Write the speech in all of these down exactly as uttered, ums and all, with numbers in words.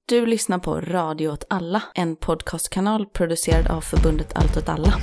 Du lyssnar på Radio åt alla, en podcastkanal producerad av förbundet Allt åt alla.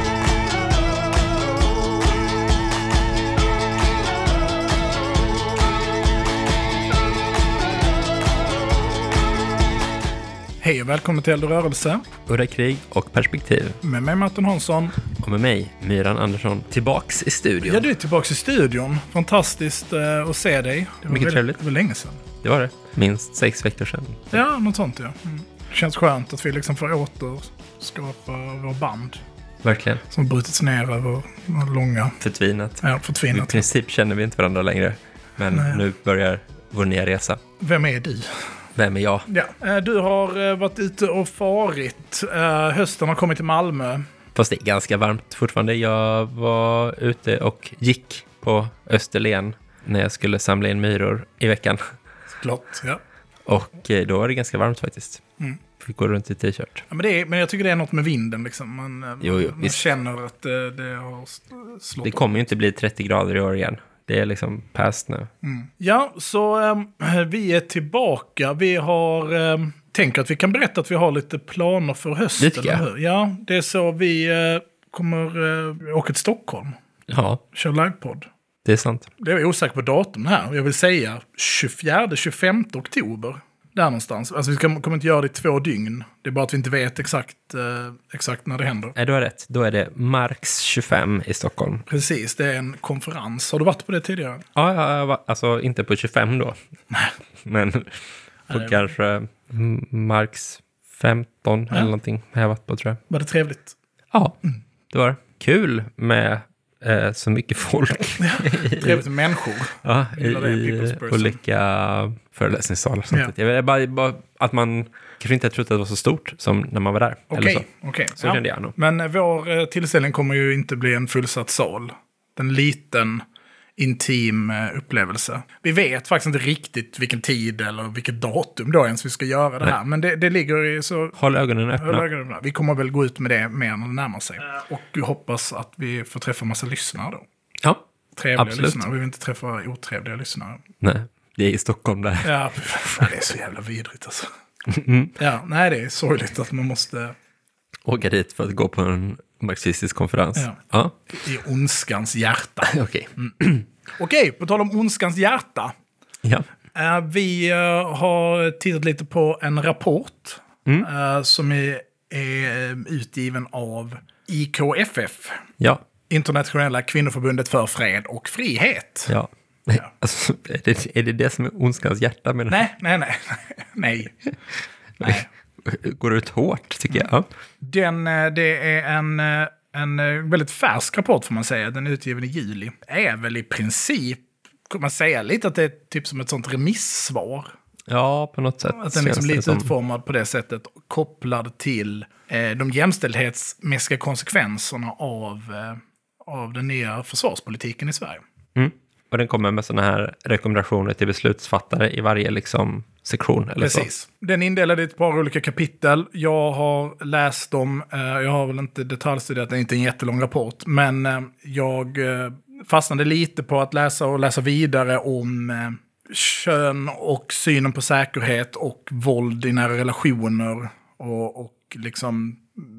Hej och välkommen till Eld och rörelse. Udda krig och perspektiv. Med mig Martin Hansson. Och med mig Myran Andersson. Tillbaks i studion. Ja, du är tillbaks i studion. Fantastiskt uh, att se dig. Det var mycket väldigt, trevligt. Det var länge sedan. Det var det. Minst sex veckor sedan. Ja, något sånt ja. Mm. Det känns skönt att vi liksom får återskapa vår band. Verkligen. Som brutits ner över långa... Förtvinat. Ja, förtvinat. I princip känner vi inte varandra längre. Men Nej. Nu börjar vår nya resa. Vem är du? Vem är jag? Ja, du har varit ute och farit. Hösten har kommit till Malmö. Fast det är ganska varmt fortfarande. Jag var ute och gick på Österlen när jag skulle samla in myror i veckan. Klart, ja. Och då var det ganska varmt faktiskt. Mm. Fick gå runt i t-shirt. Ja, men, det är, men jag tycker det är något med vinden liksom. Man, jo, jo, man känner att det, det har slått. Det kommer ju inte bli trettio grader i år igen. Det är liksom past nu. Mm. Ja, så ähm, vi är tillbaka. Vi har ähm, tänkt att vi kan berätta att vi har lite planer för hösten. Det tycker jag. Ja, det är så vi äh, kommer äh, åka till Stockholm. Ja. Kör livepodd. Det är sant. Det är osäker på datum här. Jag vill säga tjugofjärde till tjugofemte oktober. Där någonstans. Alltså vi ska, kommer inte göra det i två dygn. Det är bara att vi inte vet exakt, eh, exakt när det händer. Nej, du har rätt. Då är det Marx tjugofem i Stockholm. Precis, det är en konferens. Har du varit på det tidigare? Ja, jag var, alltså inte på tjugofem då. Nej. Men på Nej, kanske Marx femton ja. Eller någonting har jag varit på, tror jag. Var det trevligt? Ja, mm. Det var kul med eh, så mycket folk. Ja, trevligt med människor. Ja, i, i olika föreläsningssalar. Ja. Jag vet, bara, bara att man kanske inte trott att det var så stort som när man var där. Okej, okay, så, okay. så ja. kände jag nog. Men vår tillställning kommer ju inte bli en fullsatt sal. En liten, intim upplevelse. Vi vet faktiskt inte riktigt vilken tid eller vilket datum då ens vi ska göra det här. Nej. Men det, det ligger i så... Håll ögonen öppna. Håll ögonen öppna. Vi kommer väl gå ut med det mer när det närmar sig. Och vi hoppas att vi får träffa massa lyssnare då. Ja, trevliga absolut. Lyssnare. Vi vill inte träffa otrevliga lyssnare. Nej, det är i Stockholm där. Ja, det är så jävla vidrigt alltså. Mm. Ja, nej, det är sorgligt att man måste... åka dit för att gå på en marxistisk konferens. Ja. Ja. I ondskans hjärta. Okej. Okay. Mm. Okej, okay, på tal om ondskans hjärta. Ja. Uh, vi uh, har tittat lite på en rapport mm. uh, som är, är utgiven av I K F F. Ja. Internationella kvinnoförbundet för fred och frihet. Ja. Ja. Alltså, är, det, är det det som är ondskans hjärta? Med nej, nej, nej, nej. Nej. Går ut hårt, tycker jag. Den, det är en, en väldigt färsk rapport, får man säga. Den är utgiven i juli. Är väl i princip, kan man säga lite att det är typ som ett sånt remissvar. Ja, på något sätt. Att den är liksom lite som... utformad på det sättet, kopplad till eh, de jämställdhetsmässiga konsekvenserna av, eh, av den nya försvarspolitiken i Sverige. Mm. Och den kommer med såna här rekommendationer till beslutsfattare i varje liksom sektion eller Precis. Så. Den indelade i ett par olika kapitel. Jag har läst dem. Eh, jag har väl inte detaljstuderat, det är inte en jättelång rapport. Men eh, jag eh, fastnade lite på att läsa och läsa vidare om eh, kön och synen på säkerhet och våld i nära relationer. Och, och liksom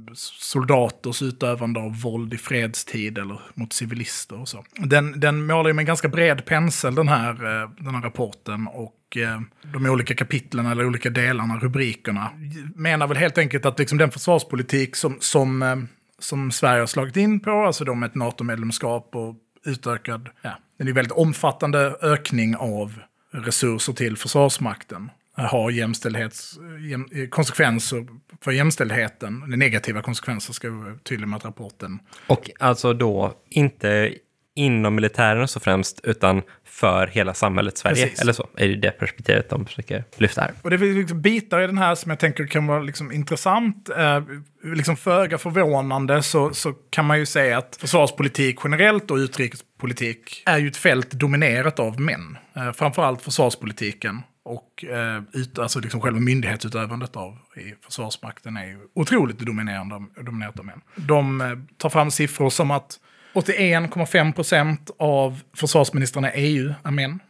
soldaters utövande av våld i fredstid eller mot civilister och så. Den, den målar ju med en ganska bred pensel, den här, den här rapporten, och de olika kapitlen eller olika delarna, rubrikerna, menar väl helt enkelt att liksom den försvarspolitik som, som, som Sverige har slagit in på, alltså de med ett NATO-medlemskap och utökad, ja, den är väldigt omfattande ökning av resurser till försvarsmakten, har jämställdhets jäm, konsekvenser för jämställdheten, negativa konsekvenser, ska vi vara tydliga med att rapporten. Och alltså då inte inom militären så främst, utan för hela samhället Sverige. Precis. Eller så är det det perspektivet de försöker lyfta här. Och det finns liksom bitar i den här som jag tänker kan vara liksom intressant. Eh, liksom föga förvånande så, så kan man ju säga att försvarspolitik generellt och utrikespolitik är ju ett fält dominerat av män. Eh, framförallt försvarspolitiken. Och eh, ut, alltså liksom själva myndighetsutövandet av i Försvarsmakten är ju otroligt dominerande, dominerat av män. De eh, tar fram siffror som att åttioen komma fem procent av försvarsministrarna i E U är män.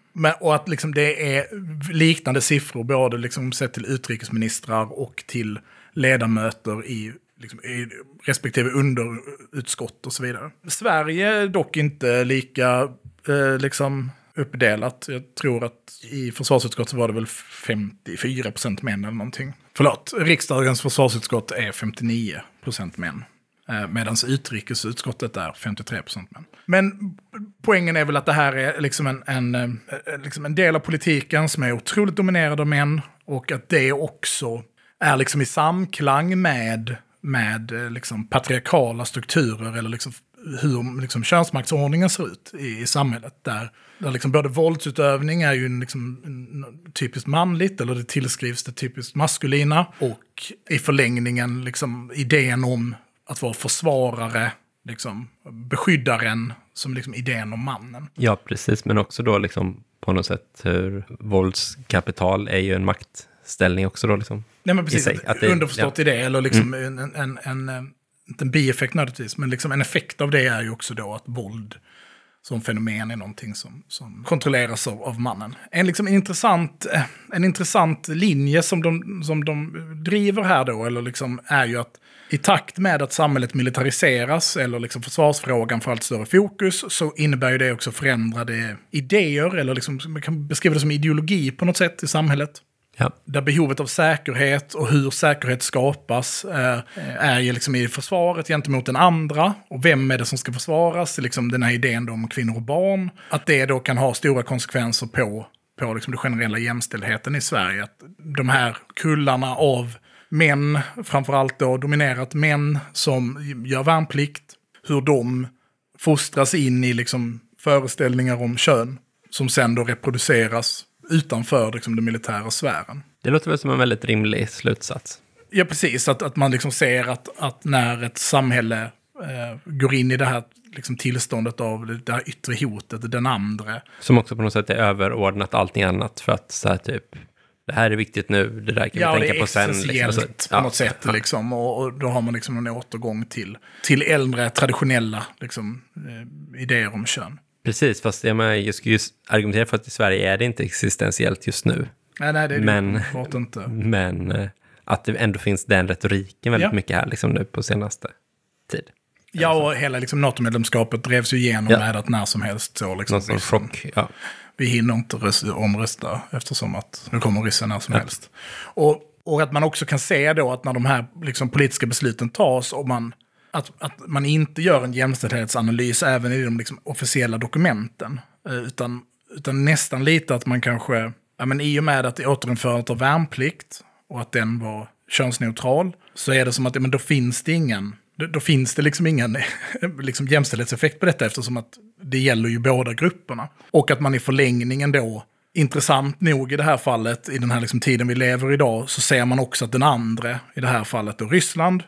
Men, och att liksom det är liknande siffror både liksom sett till utrikesministrar och till ledamöter i, liksom, i respektive underutskott och så vidare. Sverige är dock inte lika eh, liksom uppdelat. Jag tror att i försvarsutskottet var det väl femtiofyra procent män eller någonting. Förlåt, riksdagens försvarsutskott är femtionio procent män. Medan utrikesutskottet är femtiotre procent män. Men poängen är väl att det här är liksom en, en, liksom en del av politiken som är otroligt dominerad av män. Och att det också är liksom i samklang med, med liksom patriarkala strukturer eller liksom hur liksom könsmaktsordningen ser ut i, i samhället. Där, där liksom både våldsutövning är ju en, liksom, en, typiskt manligt, eller det tillskrivs det typiskt maskulina. Och i förlängningen liksom idén om att vara försvarare, liksom, beskyddaren som liksom idén om mannen. Ja, precis. Men också då liksom på något sätt hur våldskapital är ju en maktställning också då liksom. Nej, men precis. Att, att det, underförstått ja. i det. Eller liksom mm. en, en, en, en, inte en bieffekt nödvändigtvis, men liksom en effekt av det är ju också då att våld som fenomen är någonting som, som kontrolleras av, av mannen. En, liksom en, intressant, en intressant linje som de, som de driver här då, eller liksom är ju att i takt med att samhället militariseras eller liksom försvarsfrågan får allt större fokus så innebär ju det också förändrade idéer eller liksom, man kan beskriva det som ideologi på något sätt i samhället. Ja. Där behovet av säkerhet och hur säkerhet skapas eh, är ju liksom i försvaret gentemot den andra. Och vem är det som ska försvaras? Liksom den här idén då om kvinnor och barn. Att det då kan ha stora konsekvenser på, på liksom den generella jämställdheten i Sverige. Att de här kullarna av män, framförallt då dominerat män som gör värnplikt, hur de fostras in i liksom föreställningar om kön som sen då reproduceras utanför liksom den militära sfären. Det låter väl som en väldigt rimlig slutsats. Ja, precis. Att, att man liksom ser att, att när ett samhälle eh, går in i det här liksom tillståndet av det, det här yttre hotet, den andra. Som också på något sätt är överordnat allting annat för att så här typ det här är viktigt nu, det där kan ja, vi tänka på sen. Ja, det är liksom. på ja, något sätt. Ja. Liksom, och, och då har man liksom en återgång till, till äldre, traditionella liksom, eh, idéer om kön. Precis, fast jag, menar, jag skulle just argumentera för att i Sverige är det inte existentiellt just nu. Nej, nej det är men, det inte. Men eh, att det ändå finns den retoriken väldigt ja. mycket här liksom, nu på senaste tid. Ja, och hela liksom, NATO-medlemskapet drevs ju igenom ja. med att när som helst så liksom, någon sorts chock, ja. Vi hinner inte rösta, omrösta eftersom att nu kommer ryssen när som ja. helst. Och, och att man också kan se då att när de här liksom, politiska besluten tas och man, att, att man inte gör en jämställdhetsanalys även i de liksom, officiella dokumenten. Utan, utan nästan lite att man kanske, ja, men i och med att det återinförandet av värnplikt och att den var könsneutral så är det som att ja, men då finns det ingen Då finns det liksom ingen liksom jämställdhetseffekt på detta eftersom att det gäller ju båda grupperna. Och att man i förlängningen då, intressant nog i det här fallet, i den här liksom tiden vi lever idag, så ser man också att den andra, i det här fallet då Ryssland,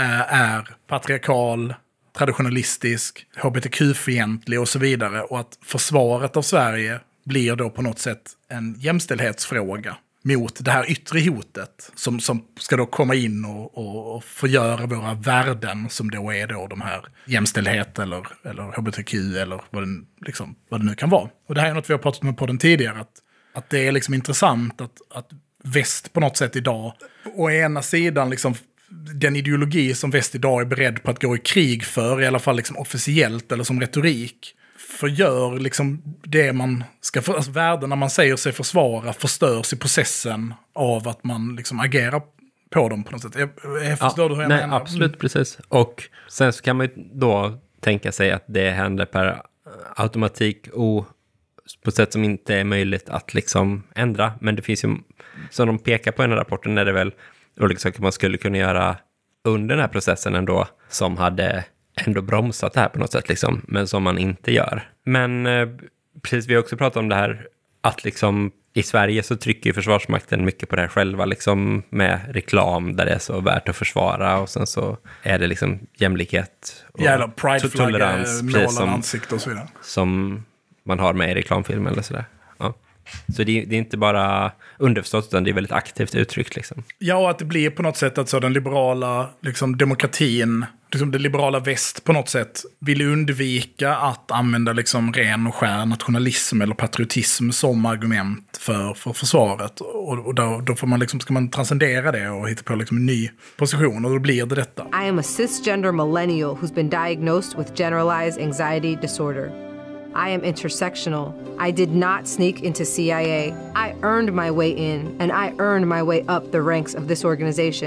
är patriarkal, traditionalistisk, hbtq-fientlig och så vidare. Och att försvaret av Sverige blir då på något sätt en jämställdhetsfråga mot det här yttre hotet som, som ska då komma in och, och, och förgöra våra värden som då är då de här jämställdhet eller, eller hbtq eller vad det, liksom, vad det nu kan vara. Och det här är något vi har pratat med på den tidigare, att, att det är liksom intressant att, att väst på något sätt idag, å ena sidan liksom den ideologi som väst idag är beredd på att gå i krig för, i alla fall liksom officiellt eller som retorik, förgör liksom det man ska, för, alltså värdena man säger sig försvara förstörs i processen av att man liksom agerar på dem på något sätt. Jag, jag förstår ja, du hur jag nej, menar? Absolut, precis. Och sen så kan man ju då tänka sig att det händer per automatik och på ett sätt som inte är möjligt att liksom ändra. Men det finns ju, som de pekar på i den här rapporten, är det väl olika saker man skulle kunna göra under den här processen ändå som hade ändå bromsat det här på något sätt liksom, men som man inte gör. Men eh, precis, vi har också pratat om det här att liksom i Sverige så trycker ju Försvarsmakten mycket på det här själva liksom med reklam där det är så värt att försvara och sen så är det liksom jämlikhet och ja, prideflagga, måla ansikte och så vidare. Som man har med i reklamfilm eller sådär. Ja. Så det, det är inte bara underförstått utan det är väldigt aktivt uttryckt liksom. Ja, och att det blir på något sätt att så den liberala liksom, demokratin, liksom det liberala väst på något sätt vill undvika att använda liksom ren och skär nationalism eller patriotism som argument för, för försvaret. Och, och då, då får man liksom, ska man transcendera det och hitta på liksom en ny position, och då blir det detta. I am a cisgender millennial who's been diagnosed with generalized anxiety disorder. I am intersectional. I did not sneak into C I A. I earned my way in, and I earned my way up the ranks of this organization.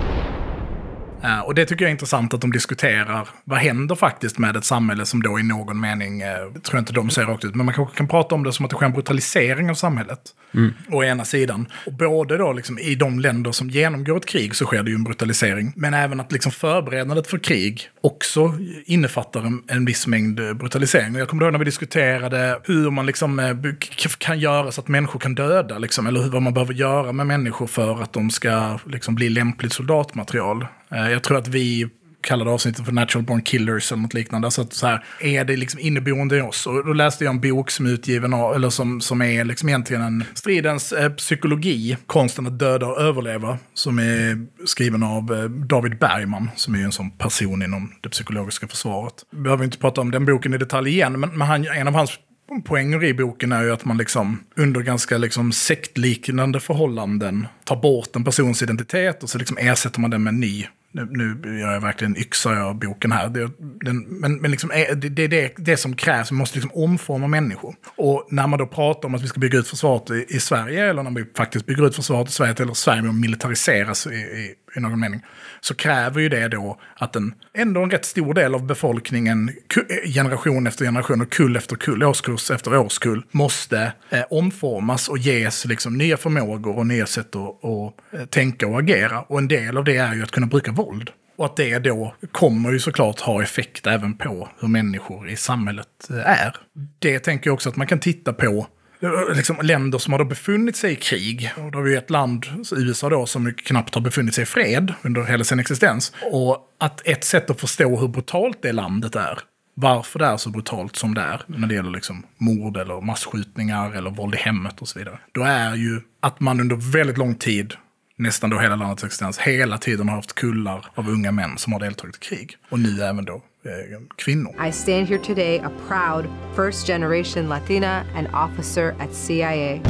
Uh, och det tycker jag är intressant att de diskuterar. Vad händer faktiskt med ett samhälle som då i någon mening, uh, tror jag inte de säger rakt ut, men man kanske kan prata om det som att det sker en brutalisering av samhället. Mm. Å ena sidan. Och både då liksom i de länder som genomgår ett krig så sker det ju en brutalisering. Men även att liksom förberedandet för krig också innefattar en, en viss mängd brutalisering. Och jag kommer ihåg när vi diskuterade hur man liksom uh, kan göra så att människor kan döda. Liksom, eller hur, vad man behöver göra med människor för att de ska liksom bli lämpligt soldatmaterial. Jag tror att vi kallade avsnittet för Natural Born Killers eller något liknande. Så att så här, är det liksom inneboende i oss? Och då läste jag en bok som är utgiven av, eller som, som är liksom egentligen en stridens eh, psykologi, konsten att döda och överleva, som är skriven av eh, David Bergman, som är en sån person inom det psykologiska försvaret. Vi behöver inte prata om den boken i detalj igen, men, men han, en av hans poänger i boken är ju att man liksom under ganska liksom sektliknande förhållanden tar bort en persons identitet och så liksom ersätter man den med en ny. Nu, nu gör jag verkligen yxar jag boken här. Det, den, men men liksom är, det är det, det som krävs. Vi måste liksom omforma människor. Och när man då pratar om att vi ska bygga ut försvaret i, i Sverige, eller när vi faktiskt bygger ut försvaret i Sverige, eller Sverige militariseras i, i, i någon mening, så kräver ju det då att en, ändå en rätt stor del av befolkningen, generation efter generation och kull efter kull, årskurs efter årskull, måste eh, omformas och ges liksom nya förmågor och nya sätt att och, eh, tänka och agera. Och en del av det är ju att kunna bruka våld. Och att det då kommer ju såklart ha effekt även på hur människor i samhället är. Det tänker jag också att man kan titta på liksom länder som har då befunnit sig i krig. Och då har vi ett land, U S A då, som knappt har befunnit sig i fred under hela sin existens. Och att ett sätt att förstå hur brutalt det landet är, varför det är så brutalt som det är när det gäller liksom mord eller massskjutningar eller våld i hemmet och så vidare, då är ju att man under väldigt lång tid, nästan då hela landets existens, hela tiden har haft kullar av unga män som har deltagit i krig. Och nu även då eh, kvinnor. I stand here today a proud first generation Latina and officer at C I A.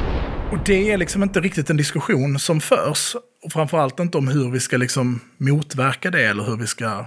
Och det är liksom inte riktigt en diskussion som förs. Och framförallt inte om hur vi ska liksom motverka det, eller hur vi ska,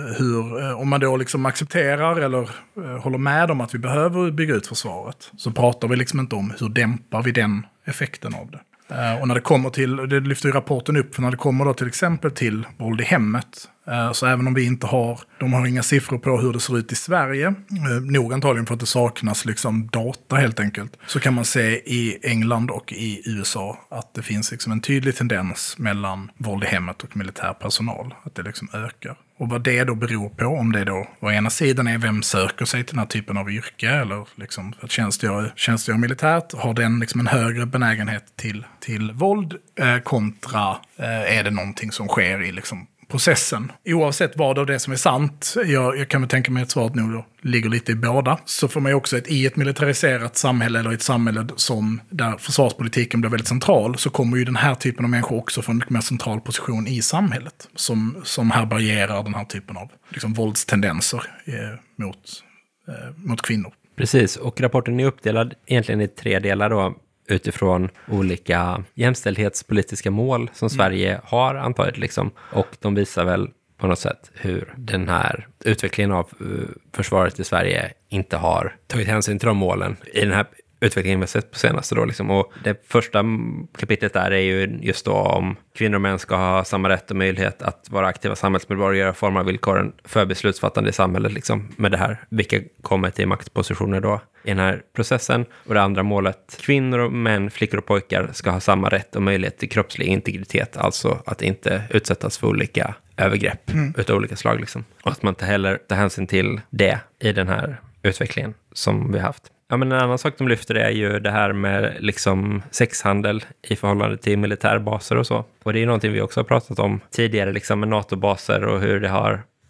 hur, om man då liksom accepterar eller håller med om att vi behöver bygga ut försvaret, så pratar vi liksom inte om hur dämpar vi den effekten av det. Uh, och när det kommer till, det lyfter ju rapporten upp, för när det kommer då till exempel till våld i hemmet, uh, så även om vi inte har, de har inga siffror på hur det ser ut i Sverige, uh, nog antagligen för att det saknas liksom data helt enkelt, så kan man se i England och i U S A att det finns liksom en tydlig tendens mellan våld i hemmet och militär personal, att det liksom ökar. Och vad det då beror på, om det då å ena sidan är vem söker sig till den här typen av yrke, eller liksom att tjänstgöra, tjänstgöra militärt, har den liksom en högre benägenhet till, till våld eh, kontra eh, är det någonting som sker i liksom processen. Oavsett vad av det som är sant, jag, jag kan väl tänka mig att svaret nu då ligger lite i båda, så får man ju också ett, i ett militariserat samhälle eller ett samhälle som där försvarspolitiken blir väldigt central, så kommer ju den här typen av människor också få en mycket mer central position i samhället som, som härbärgerar den här typen av liksom våldstendenser eh, mot, eh, mot kvinnor. Precis, och rapporten är uppdelad egentligen i tre delar då, utifrån olika jämställdhetspolitiska mål som Sverige mm. har antagit liksom. Och de visar väl på något sätt hur den här utvecklingen av uh, försvaret i Sverige inte har tagit hänsyn till de målen i den här utvecklingen vi har sett på senaste då liksom. Och det första kapitlet där är ju just då om kvinnor och män ska ha samma rätt och möjlighet att vara aktiva samhällsmedborgare och forma villkoren för beslutsfattande i samhället liksom, med det här, vilka kommer till maktpositioner då i den här processen. Och det andra målet, kvinnor och män, flickor och pojkar ska ha samma rätt och möjlighet till kroppslig integritet, alltså att inte utsättas för olika övergrepp mm. utav olika slag liksom. Och att man inte heller tar hänsyn till det i den här utvecklingen som vi har haft. Ja, men en annan sak de lyfter är ju det här med liksom sexhandel i förhållande till militärbaser och så. Och det är ju någonting vi också har pratat om tidigare liksom med NATO-baser och hur det har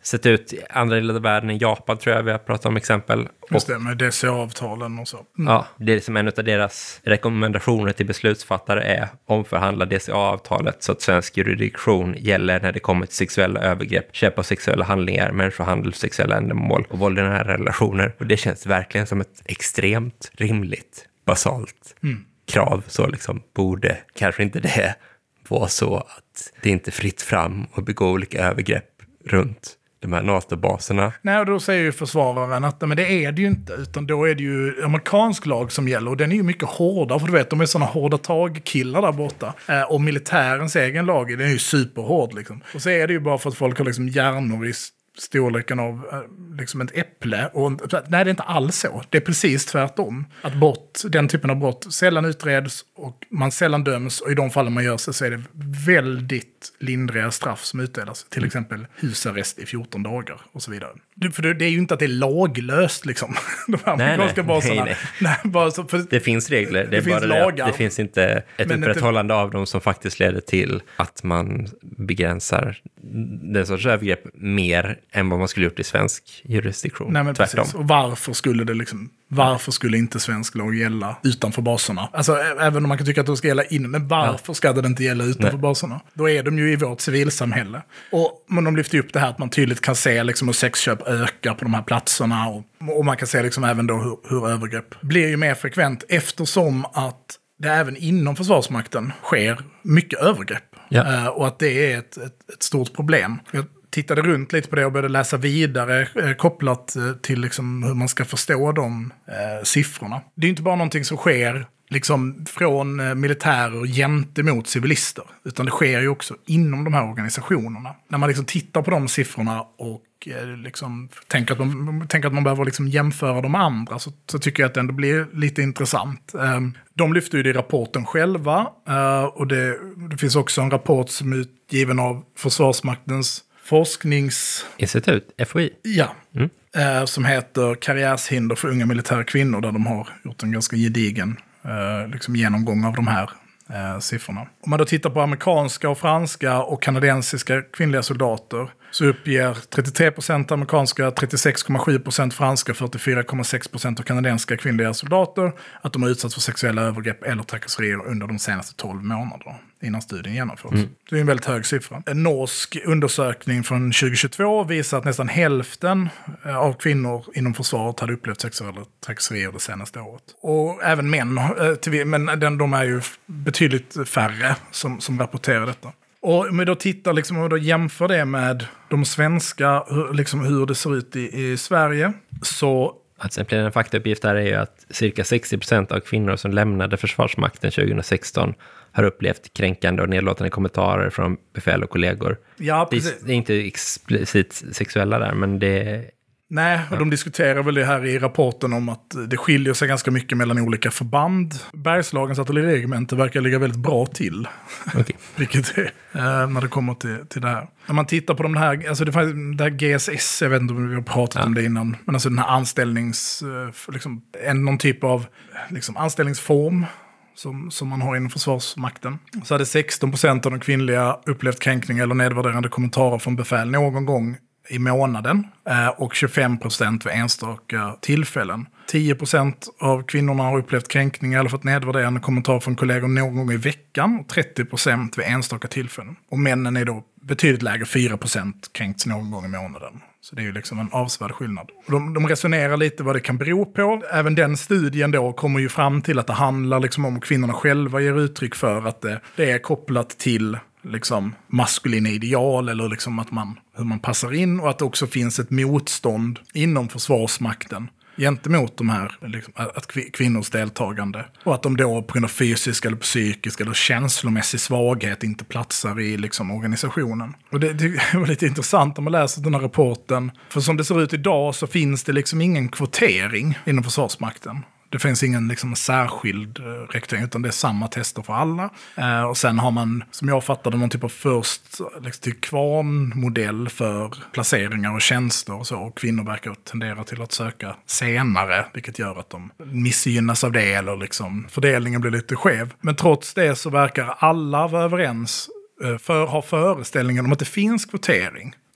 sett ut i andra delar av världen. I Japan tror jag vi har pratat om exempel. Just det, med D C A-avtalen och så. Mm. Ja, det är som en av deras rekommendationer till beslutsfattare är omförhandla D C A-avtalet så att svensk jurisdiktion gäller när det kommer till sexuella övergrepp, köp av sexuella handlingar, människohandel, sexuella ändamål och våld i nära relationer. Och det känns verkligen som ett extremt rimligt, basalt mm. krav. Så liksom borde kanske inte det vara så att det inte är fritt fram och begå olika övergrepp runt de här NATO-baserna. Nej, och då säger ju försvararen att men det är det ju inte, utan då är det ju amerikansk lag som gäller och den är ju mycket hårdare, för du vet, de är sådana hårda tag-killar där borta. Eh, och militärens egen lag, den är ju superhård liksom. Och så är det ju bara för att folk har liksom hjärnor i storleken av liksom ett äpple. Och, nej, det är inte alls så. Det är precis tvärtom. Att brott, den typen av brott sällan utreds och man sällan döms. Och i de fallen man gör sig så är det väldigt lindriga straff som utdelas. Till exempel husarrest i fjorton dagar och så vidare. För det är ju inte att det är laglöst liksom. De här nej, amerikanska nej, baserna. nej, nej. nej bara så, för, det finns regler. Det, det är finns bara lagar. Det, det finns inte ett Men upprätthållande inte... av dem som faktiskt leder till att man begränsar den sorts övergrepp mer än vad man skulle gjort i svensk jurisdiktion. Nej, men tvärtom. Precis. Och varför skulle det liksom, varför skulle inte svensk lag gälla utanför baserna? Alltså även om man kan tycka att det ska gälla inne, men varför ja. ska det inte gälla utanför Nej. baserna? Då är de ju i vårt civilsamhälle. Och men de lyfter upp det här att man tydligt kan se liksom hur sexköp ökar på de här platserna och, och man kan se liksom även då hur, hur övergrepp blir ju mer frekvent eftersom att det även inom Försvarsmakten sker mycket övergrepp. Ja. Uh, och att det är ett, ett, ett stort problem. Jag tittade runt lite på det och började läsa vidare eh, kopplat eh, till liksom, hur man ska förstå de eh, siffrorna. Det är inte bara någonting som sker liksom, från eh, militärer gentemot civilister, utan det sker ju också inom de här organisationerna. När man liksom tittar på de siffrorna och eh, liksom, tänker, att man, tänker att man behöver liksom, jämföra de andra så, så tycker jag att det ändå blir lite intressant. Eh, de lyfter ju det i rapporten själva eh, och det, det finns också en rapport som är utgiven av Försvarsmaktens forskningsinstitut, F O I. Ja, mm. eh, som heter Karriärshinder för unga militära kvinnor, där de har gjort en ganska gedigen eh, liksom genomgång av de här eh, siffrorna. Om man då tittar på amerikanska och franska och kanadensiska kvinnliga soldater så uppger trettiotre procent amerikanska, trettiosex komma sju procent franska, fyrtiofyra komma sex procent av kanadensiska kvinnliga soldater att de har utsatts för sexuella övergrepp eller trakasserier under de senaste tolv månaderna innan studien genomförts. Mm. Det är en väldigt hög siffra. En norsk undersökning från tjugohundratjugotvå visar att nästan hälften av kvinnor inom försvaret hade upplevt sexuella trakasserier det senaste året. Och även män, men de är ju betydligt färre som, som rapporterar detta. Och om vi då tittar liksom, och då jämför det med de svenska, hur, liksom hur det ser ut i, i Sverige, så... Alltså en faktauppgift där är ju att cirka sextio procent av kvinnor som lämnade Försvarsmakten tjugohundrasexton har upplevt kränkande och nedlåtande kommentarer från befäl och kollegor. Ja, precis. Det är inte explicit sexuella där, men det... Nej, och ja. de diskuterar väl det här i rapporten om att det skiljer sig ganska mycket mellan olika förband. Bergslagens artilleriregemente verkar ligga väldigt bra till. Okay. Vilket är eh, när det kommer till, till det här. När man tittar på de här, alltså det, det här G S S, jag vet inte om vi har pratat ja. om det innan, men alltså den här anställnings, liksom, en, någon typ av liksom, anställningsform som, som man har inom Försvarsmakten. Så hade sexton procent av de kvinnliga upplevt kränkning eller nedvärderande kommentarer från befäl någon gång i månaden och tjugofem procent vid enstaka tillfällen. tio procent av kvinnorna har upplevt kränkning eller fått nedvärderande kommentarer från kollegor någon gång i veckan och trettio procent vid enstaka tillfällen. Och männen är då betydligt lägre, fyra procent kränkts någon gång i månaden. Så det är ju liksom en avsevärd skillnad. Och de, de resonerar lite vad det kan bero på. Även den studien då kommer ju fram till att det handlar liksom om kvinnorna själva ger uttryck för att det, det är kopplat till liksom maskulina ideal eller liksom att man, hur man passar in och att det också finns ett motstånd inom Försvarsmakten gentemot de här, liksom, att kvinnors deltagande. Och att de då på grund av fysisk eller psykisk eller känslomässig svaghet inte platsar i liksom, organisationen. Och det, det var lite intressant när man läser den här rapporten. För som det ser ut idag så finns det liksom ingen kvotering inom Försvarsmakten. Det finns ingen liksom, särskild eh, rekrytering utan det är samma tester för alla. Eh, och sen har man, som jag fattade, någon typ av först liksom, till kvarnmodell för placeringar och tjänster och så. Och kvinnor verkar tendera till att söka senare, vilket gör att de missgynnas av det eller liksom, fördelningen blir lite skev. Men trots det så verkar alla vara överens, eh, för ha föreställningen om att det finns kvotering.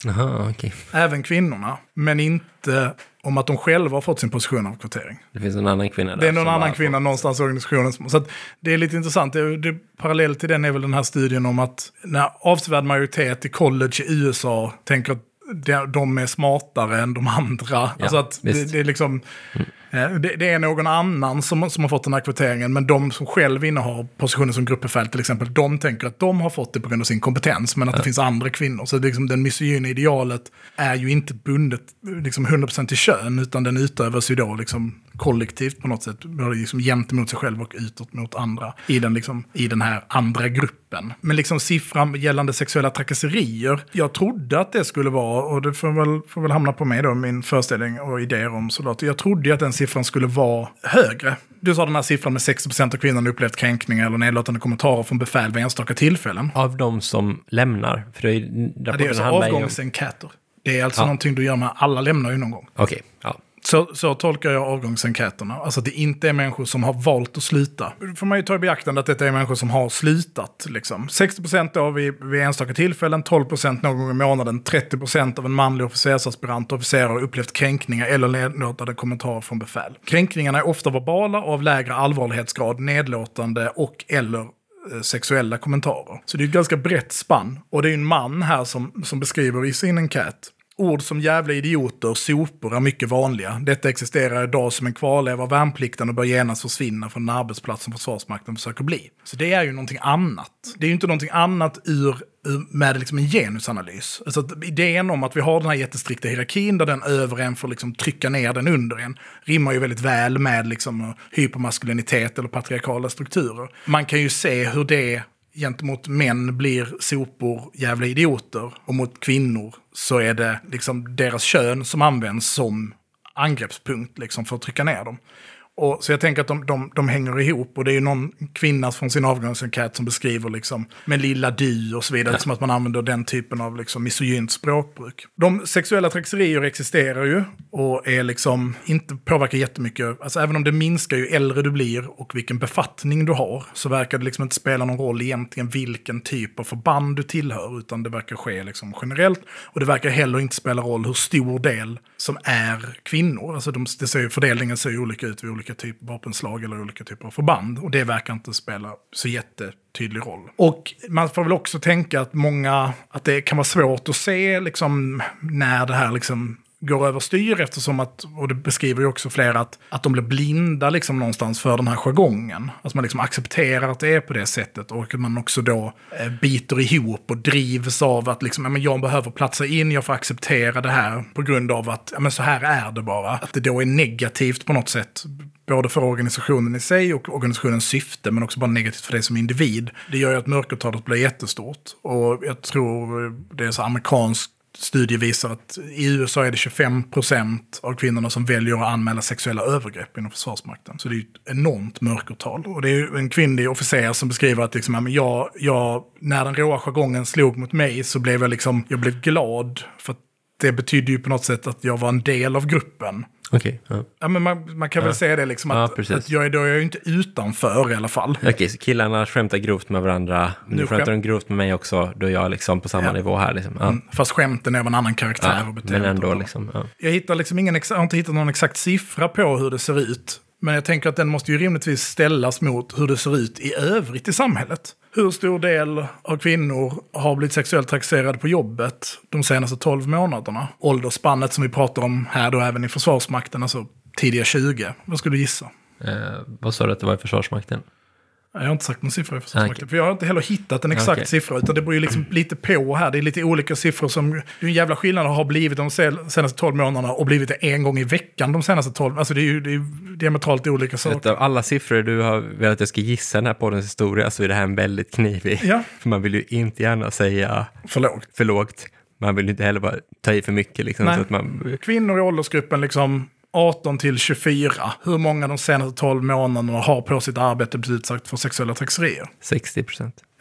Aha, okay. Även kvinnorna, men inte om att de själva har fått sin position av kvotering. Det finns en annan kvinna där. Det är någon annan kvinna fått... någonstans i organisationen. Så att det är lite intressant. Det, det, parallell till den är väl den här studien om att när avsevärd majoritet i college i U S A tänker att de är smartare än de andra. Ja, alltså att det, det är liksom... Mm. Det, det är någon annan som, som har fått den här kvoteringen, men de som själv innehar positionen som gruppbefäl till exempel, de tänker att de har fått det på grund av sin kompetens, men att ja. det finns andra kvinnor. Så det liksom, den misogyna idealet är ju inte bundet liksom hundra procent till kön, utan den utövas ju då liksom kollektivt på något sätt, både liksom jämt mot sig själv och utåt mot andra i den, liksom, i den här andra gruppen. Men liksom siffran gällande sexuella trakasserier, jag trodde att det skulle vara, och det får väl, får väl hamna på mig då, min föreställning och idéer om soldater. Jag trodde ju att den siffran skulle vara högre. Du sa den här siffran med sextio procent av kvinnorna upplevt kränkningar eller nedlåtande kommentarer från befäl vid enstaka tillfällen. Av de som lämnar? För det är, ja, det är alltså avgångsenkäter. Det är alltså ja. någonting du gör med alla lämnar ju någon gång. Okej, okay. ja. Så, så tolkar jag avgångsenkäterna. Alltså att det inte är människor som har valt att sluta. Då får man ju ta i beaktande att detta är människor som har slutat. Liksom. sextio procent av vid, vid enstaka tillfällen, tolv procent någon gång i månaden, trettio procent av en manlig officersaspirant och officerare har upplevt kränkningar eller nedlåtande kommentarer från befäl. Kränkningarna är ofta verbala och av lägre allvarlighetsgrad, nedlåtande och eller sexuella kommentarer. Så det är ett ganska brett spann. Och det är en man här som, som beskriver i sin enkät. Ord som jävla idioter, sopor är mycket vanliga. Detta existerar idag som en kvarleva av värnplikten och bör genast försvinna från den arbetsplats som Försvarsmakten försöker bli. Så det är ju någonting annat. Det är ju inte någonting annat ur, ur med liksom en genusanalys. Alltså att idén om att vi har den här jättestrikta hierarkin där den över en får liksom trycka ner den under en rimmar ju väldigt väl med liksom hypermaskulinitet eller patriarkala strukturer. Man kan ju se hur det gentemot män blir sopor jävla idioter och mot kvinnor så är det liksom deras kön som används som angreppspunkt liksom för att trycka ner dem. Och, så jag tänker att de, de, de hänger ihop och det är ju någon kvinna från sin avgångsenkät som beskriver liksom med lilla du och så vidare, ja. som att man använder den typen av liksom misogynt språkbruk. De sexuella trakasserier existerar ju och är liksom inte påverkar jättemycket. Alltså även om det minskar ju äldre du blir och vilken befattning du har så verkar det liksom inte spela någon roll egentligen vilken typ av förband du tillhör utan det verkar ske liksom generellt och det verkar heller inte spela roll hur stor del som är kvinnor. Alltså de, det ser, fördelningen ser ju olika ut vid olika typer av vapenslag eller olika typer av förband. Och det verkar inte spela så jättetydlig roll. Och man får väl också tänka att många, att det kan vara svårt att se liksom när det här liksom går överstyr eftersom att, och det beskriver ju också flera, att, att de blir blinda liksom någonstans för den här jargongen. Att man liksom accepterar att det är på det sättet och att man också då eh, biter ihop och drivs av att liksom, ja, men jag behöver platsa in, jag får acceptera det här på grund av att ja, men så här är det bara. Att det då är negativt på något sätt både för organisationen i sig och organisationens syfte men också bara negativt för dig som individ. Det gör ju att mörkertalet blir jättestort och jag tror det är så amerikanskt studie visar att i U S A är det tjugofem procent av kvinnorna som väljer att anmäla sexuella övergrepp inom Försvarsmakten. Så det är ju ett enormt mörkertal. Och det är ju en kvinnlig officer som beskriver att liksom, jag, jag, när den råa jargongen slog mot mig så blev jag, liksom, jag blev glad för att det betyder ju på något sätt att jag var en del av gruppen. Okej. Okay, ja. Ja, men man, man kan ja. väl säga det liksom att, ja, att jag är då jag är ju inte utanför i alla fall. Okej, okay, så killarna skämtar grovt med varandra. Nu, nu skämtar de grovt med mig också. Då är jag liksom på samma ja. nivå här. Liksom. Ja. Mm, fast skämten är av en annan karaktär. Ja, och men ändå liksom. Ja. Jag, hittar liksom ingen ex- jag har inte hittat någon exakt siffra på hur det ser ut. Men jag tänker att den måste ju rimligtvis ställas mot hur det ser ut i övrigt i samhället. Hur stor del av kvinnor har blivit sexuellt trakasserade på jobbet de senaste tolv månaderna? Åldersspannet som vi pratar om här då även i Försvarsmakten, alltså tidiga tjugo. Vad skulle du gissa? Eh, vad sa du att det var i Försvarsmakten? Jag har inte sagt någon siffra i Försvarsmakten. Okay. För jag har inte heller hittat en exakt okay. siffra. Utan det beror ju liksom lite på här. Det är lite olika siffror som... Det är en jävla skillnad har blivit de senaste tolv månaderna och blivit det en gång i veckan de senaste tolv. Alltså det är ju det är diametralt olika saker. Av alla siffror du har velat att jag ska gissa den här poddens historia så är det här en väldigt knivig. Ja. För man vill ju inte gärna säga... För lågt. För lågt. Man vill ju inte heller bara ta i för mycket. Liksom, Nej. Så att man... Kvinnor i åldersgruppen liksom... arton till tjugofyra. Hur många de senaste tolv månaderna har på sitt arbete blivit utsatt för sexuella trakasserier? sextio procent.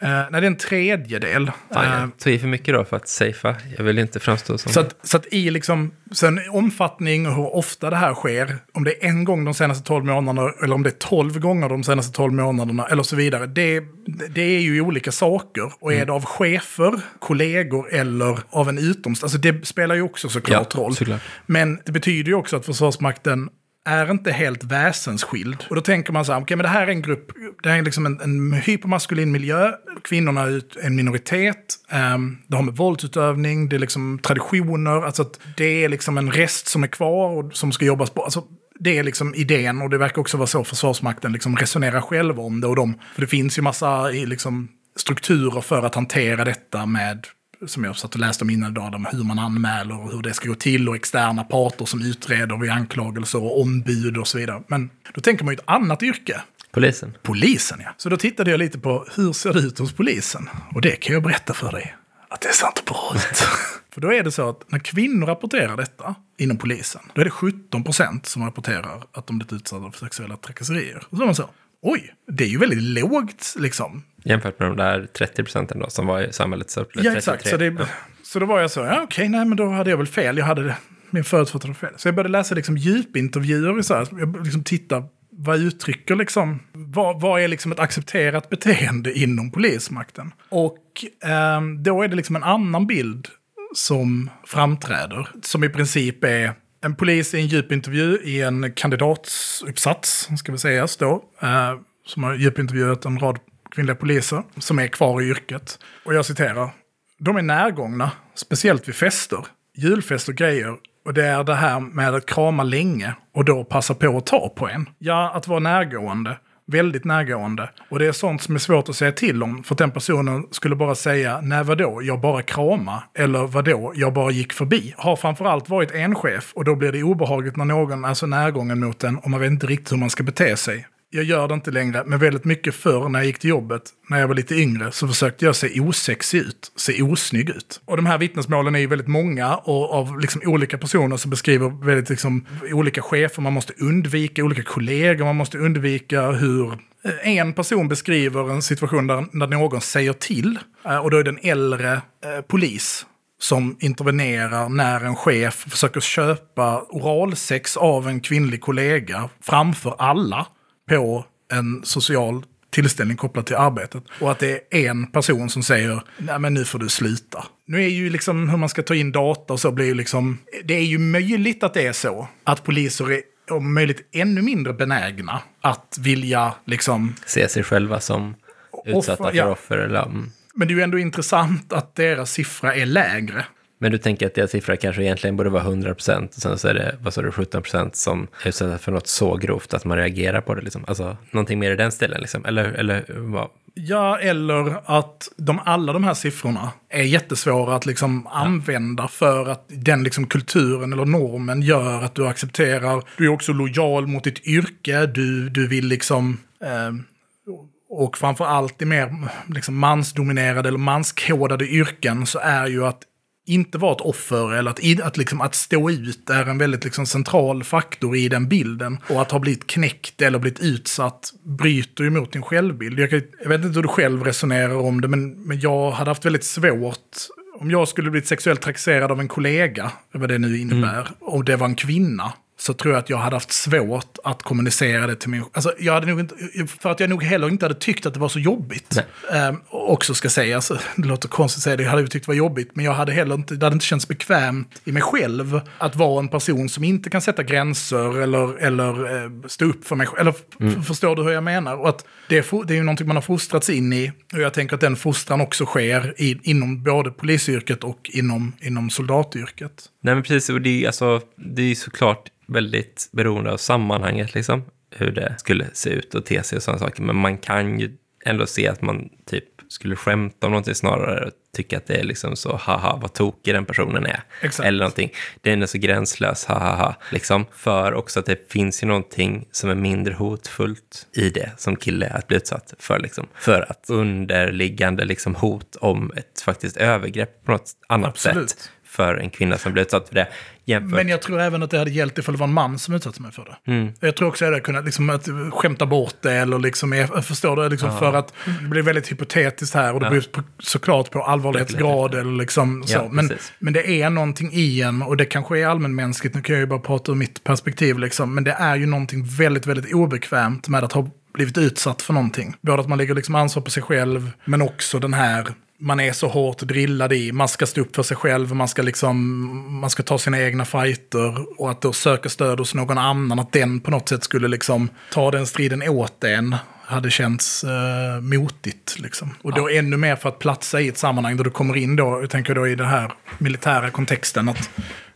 Uh, nej, det är en tredjedel. Fan, Uh, jag tog i för mycket då för att safea. Jag vill inte framstå som... Så att, så att i liksom, sen omfattning och hur ofta det här sker, om det är en gång de senaste tolv månaderna eller om det är tolv gånger de senaste tolv månaderna eller så vidare, det, det är ju olika saker. Och är mm. det av chefer, kollegor eller av en utomstående, alltså det spelar ju också såklart ja, roll. Såklart. Men det betyder ju också att Försvarsmakten är inte helt väsensskild. Och då tänker man så här, okej, okay, men det här är en grupp, det här är liksom en, en hypermaskulin miljö, kvinnorna är en minoritet, um, det har med våldsutövning, det är liksom traditioner, alltså att det är liksom en rest som är kvar och som ska jobbas på, alltså det är liksom idén, och det verkar också vara så Försvarsmakten liksom resonerar själv om det, och de, för det finns ju massa liksom strukturer för att hantera detta med, som jag satt och läste om innan idag, om hur man anmäler och hur det ska gå till och externa parter som utreder vid anklagelser och ombud och så vidare. Men då tänker man ju ett annat yrke. Polisen. Polisen, ja. Så då tittade jag lite på hur ser det ut hos polisen. Och det kan jag berätta för dig. Att det ser inte bra ut. För då är det så att när kvinnor rapporterar detta inom polisen, då är det sjutton procent som rapporterar att de blivit utsatta för sexuella trakasserier. Och så är man så, oj, det är ju väldigt lågt liksom. Jämfört med de där trettio procenten då, som var i samhällets upplevelse. Ja, exakt. Så, det, så då var jag så, ja okej, okay, nej men då hade jag väl fel. Jag hade det, min förutfattade fel. Så jag började läsa liksom djupintervjuer och så här. Jag liksom titta, vad uttrycker liksom, vad, vad är liksom ett accepterat beteende inom polismakten? Och eh, då är det liksom en annan bild som framträder. Som i princip är en polis i en djupintervju i en kandidatsuppsats, ska vi säga, då. Eh, som har djupintervjuat en rad kvinnliga poliser som är kvar i yrket. Och jag citerar, de är närgångna, speciellt vid fester, julfest och grejer. Och det är det här med att krama länge och då passa på att ta på en. Ja, att vara närgående, väldigt närgående. Och det är sånt som är svårt att säga till om. För att den personen skulle bara säga, nej vadå, jag bara krama. Eller vadå, jag bara gick förbi. Har framförallt varit en chef och då blir det obehagligt när någon är så närgången mot en och man vet inte riktigt hur man ska bete sig. Jag gör det inte längre, men väldigt mycket förr när jag gick till jobbet, när jag var lite yngre, så försökte jag se osexig ut, se osnygg ut. Och de här vittnesmålen är ju väldigt många, och av liksom olika personer som beskriver väldigt liksom olika chefer man måste undvika, olika kollegor man måste undvika, hur en person beskriver en situation där, där någon säger till, och då är det en äldre eh, polis som intervenerar när en chef försöker köpa oralsex av en kvinnlig kollega framför alla på en social tillställning kopplat till arbetet. Och att det är en person som säger, nej men nu får du sluta. Nu är ju liksom hur man ska ta in data och så blir ju liksom, det är ju möjligt att det är så att poliser är om möjligt ännu mindre benägna att vilja liksom se sig själva som utsatta offer, för ja. offer. Eller, mm. Men det är ju ändå intressant att deras siffra är lägre. Men du tänker att deras siffra kanske egentligen borde vara hundra procent och sen så är det, vad sa du, sjutton procent som är utsatta för något så grovt att man reagerar på det liksom. Alltså någonting mer i den stilen liksom. Eller, eller vad? Ja, eller att de, alla de här siffrorna är jättesvåra att liksom ja. använda för att den liksom kulturen eller normen gör att du accepterar, du är också lojal mot ditt yrke, du, du vill liksom... Eh, och framförallt i mer liksom mansdominerade eller manskodade yrken så är ju att inte vara ett offer eller att, att, liksom, att stå ut är en väldigt liksom, central faktor i den bilden. Och att ha blivit knäckt eller blivit utsatt bryter ju mot din självbild. Jag, kan, jag vet inte hur du själv resonerar om det, men, men jag hade haft väldigt svårt... Om jag skulle blivit sexuellt trakasserad av en kollega, vad det nu innebär, mm. och det var en kvinna, så tror jag att jag hade haft svårt att kommunicera det till min... Alltså, jag hade nog inte, för att jag nog heller inte hade tyckt att det var så jobbigt. Um, också ska säga, alltså, det låter konstigt att säga det, jag hade ju tyckt det var jobbigt, men jag hade heller inte, det hade inte känts bekvämt i mig själv att vara en person som inte kan sätta gränser eller, eller uh, stå upp för mig själv. Eller mm. f- förstår du hur jag menar? Och att det, är, det är ju någonting man har fostrats in i, och jag tänker att den fostran också sker i, inom både polisyrket och inom, inom soldatyrket. Nej men precis, och det är, alltså, det är såklart väldigt beroende av sammanhanget liksom, hur det skulle se ut och te sig och sådana saker, men man kan ju ändå se att man typ skulle skämta om någonting snarare och tycka att det är liksom så, haha, vad tokig den personen är. Exakt. Eller någonting, den är så gränslös, haha, liksom, för också att det finns ju någonting som är mindre hotfullt i det som kille att bli utsatt för liksom, för att underliggande liksom hot om ett faktiskt övergrepp på något annat Absolut. sätt för en kvinna som blir utsatt för det. Jämfört. Men jag tror även att det hade hjälpt ifall det var en man som utsatte mig för det. Mm. Jag tror också att jag hade kunnat liksom, att skämta bort det eller liksom, jag förstår det liksom, för att det blir väldigt hypotetiskt här och det ja. blir på, såklart på allvarlighetsgrad eller liksom så. Ja, men, men det är någonting i en och det kanske är allmänmänskligt, nu kan jag ju bara prata ur mitt perspektiv liksom, men det är ju någonting väldigt, väldigt obekvämt med att ha blivit utsatt för någonting. Både att man lägger liksom ansvar på sig själv, men också den här, man är så hårt drillad i, man ska stå upp för sig själv, man ska liksom, man ska ta sina egna fighter och att då söka stöd hos någon annan, att den på något sätt skulle liksom ta den striden åt en, hade känts eh, motigt liksom. Och då ja. ännu mer för att platsa i ett sammanhang där du kommer in då, jag tänker då i den här militära kontexten att